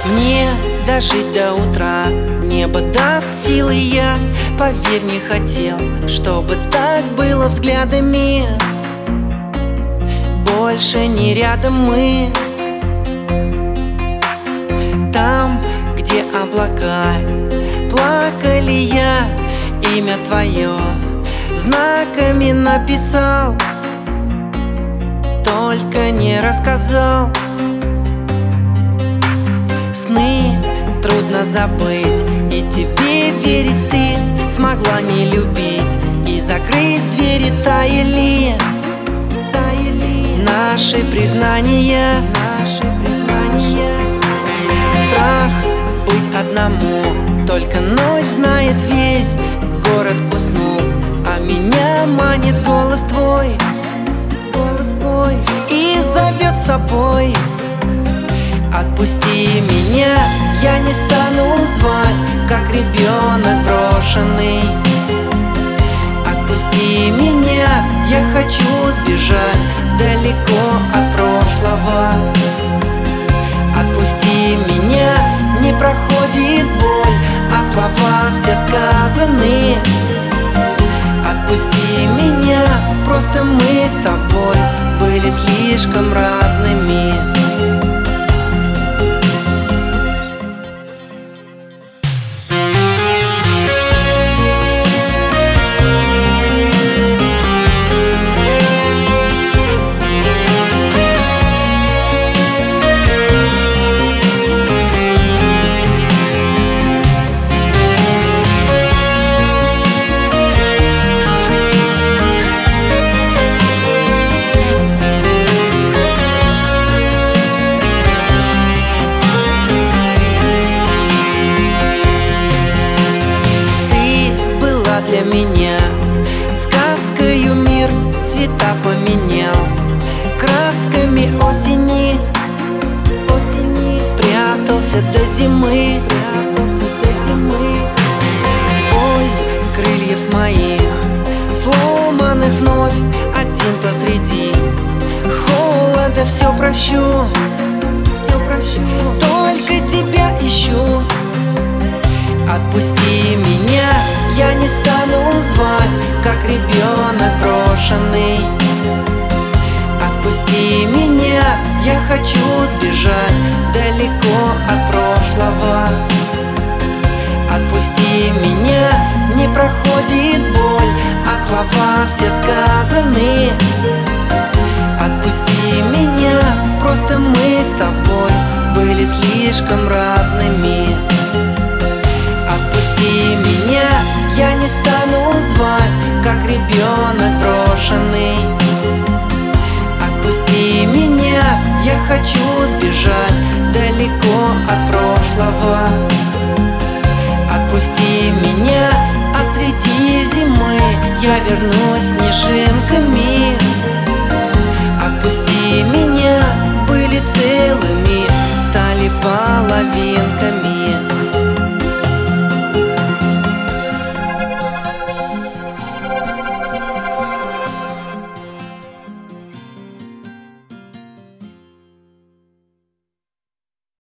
Мне дожить до утра небо даст силы, я, поверь, не хотел, чтобы так было взглядами. Больше не рядом мы. Там, где облака плакали, я имя твое знаками написал, только не рассказал. Сны трудно забыть, и тебе верить ты смогла не любить, и закрыть двери таяли наши признания. Страх быть одному, только ночь знает весь город уснул, а меня манит голос твой и зовет с собой. Отпусти меня, я не стану звать, как ребенок брошенный. Отпусти меня, я хочу сбежать далеко от прошлого. Отпусти меня, не проходит боль, а слова все сказаны. Отпусти меня, просто мы с тобой были слишком разными. Для меня сказкою мир цвета поменял, красками осени спрятался до зимы. Ой, крыльев моих сломанных вновь один посреди холода, все прощу, только тебя ищу. Отпусти меня, я не стану звать, как ребенок брошенный. Отпусти меня, я хочу сбежать далеко от прошлого. Отпусти меня, не проходит боль, а слова все сказаны. Отпусти меня, просто мы с тобой были слишком разными. Отпусти меня, я не стану звать, как ребенок брошенный. Отпусти меня, я хочу сбежать далеко от прошлого. Отпусти меня, а среди зимы я вернусь снежинками. Отпусти меня, были целыми, стали половинками.